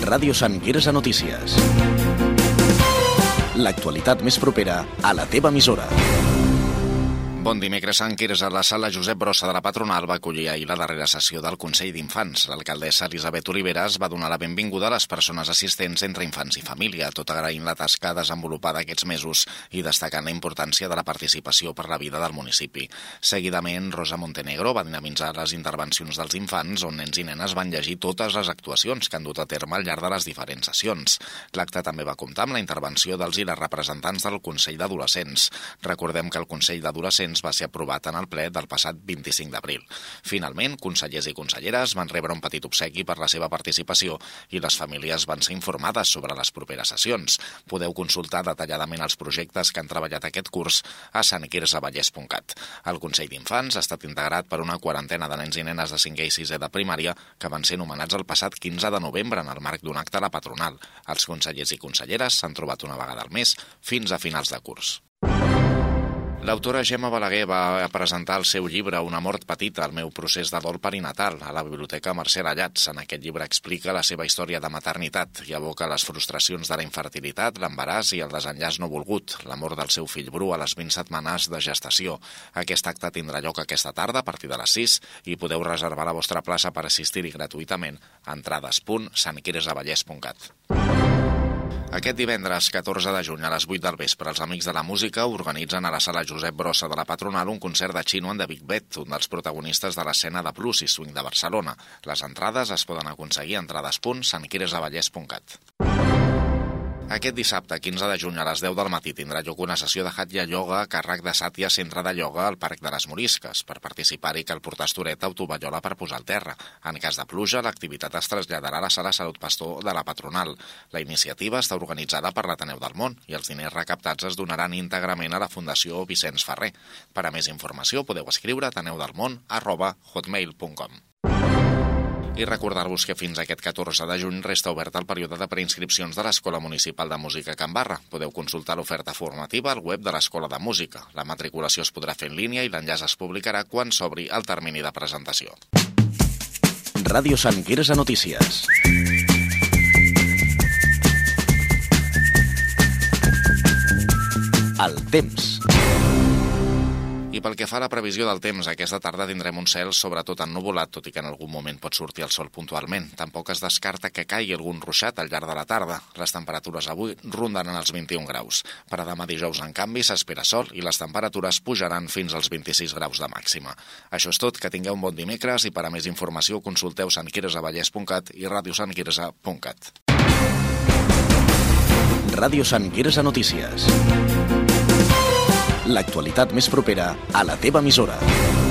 Ràdio Sant Quirze Notícies. L'actualitat més propera a la teva emissora. Bon dimecres, Sant Quirze. La sala Josep Brossa de la Patronal va acollir ahir la darrera sessió del Consell d'Infants. L'alcaldessa Elisabet Oliveras va donar la benvinguda a les persones assistents entre infants i família, tot agraint la tasca desenvolupada aquests mesos i destacant la importància de la participació per la vida del municipi. Seguidament, Rosa Montenegro va dinamitzar les intervencions dels infants, on nens i nenes van llegir totes les actuacions que han dut a terme al llarg de les diferents sessions. L'acte també va comptar amb la intervenció dels i les representants del Consell d'Adolescents. Recordem que el Consell d'Adolescents va ser aprovat en el ple del passat 25 d'abril. Finalment, consellers i conselleres van rebre un petit obsequi per la seva participació i les famílies van ser informades sobre les properes sessions. Podeu consultar detalladament els projectes que han treballat aquest curs a santquirsevallès.cat. El Consell d'Infants ha estat integrat per una quarantena de nens i nenes de 5è i 6è de primària que van ser nomenats el passat 15 de novembre en el marc d'un acte a la Patronal. Els consellers i conselleres s'han trobat una vegada al mes fins a finals de curs. L'autora Gemma Balaguer va presentar el seu llibre Una mort petita, el meu procés de dol perinatal, a la Biblioteca Mercè Lletjats. En aquest llibre explica la seva història de maternitat i aboca les frustracions de la infertilitat, l'embaràs i el desenllaç no volgut, la mort del seu fill Bru a les 20 setmanes de gestació. Aquest acte tindrà lloc aquesta tarda a partir de les 6 i podeu reservar la vostra plaça per assistir-hi gratuïtament a entrades.santquirsevallès.cat. Aquest divendres, 14 de juny, a les 8 del vespre, els Amics de la Música organitzen a la sala Josep Brossa de la Patronal un concert de Chino and the Big Band, un dels protagonistes de l'escena de blues i swing de Barcelona. Les entrades es poden aconseguir a entrades.santquirsevallès.cat. Aquest dissabte, 15 de juny, a les 10 del matí, tindrà lloc una sessió de Hatha Yoga a càrrec de Satya Centre de Yoga al Parc de les Morisques. Per participar-hi cal portar estoreta o tovallola per posar al terra. En cas de pluja, l'activitat es traslladarà a la sala Salut Pastor de la Patronal. La iniciativa està organitzada per l'Ateneu del Món i els diners recaptats es donaran íntegrament a la Fundació Vicenç Ferrer. Per a més informació podeu escriure a ateneudelmon@hotmail.com. I recordar-vos que fins aquest 14 de juny resta obert el període de preinscripcions de l'Escola Municipal de Música Can Barra. Podeu consultar l'oferta formativa al web de l'Escola de Música. La matriculació es podrà fer en línia i l'enllaç es publicarà quan s'obri el termini de presentació. Ràdio Sant Quirze Notícies. El temps. I pel que fa a la previsió del temps, aquesta tarda tindrem un cel sobretot ennuvolat, tot i que en algun moment pot sortir el sol puntualment. Tampoc es descarta que caigui algun ruixat al llarg de la tarda. Les temperatures avui rondaran els 21 graus. Per a demà dijous, en canvi, s'espera sol i les temperatures pujaran fins als 26 graus de màxima. Això és tot, que tingueu un bon dimecres i per a més informació consulteu santquirsevallès.cat i radiosantquirze.cat. Ràdio Sant Quirze Notícies. L'actualitat més propera a la teva emissora.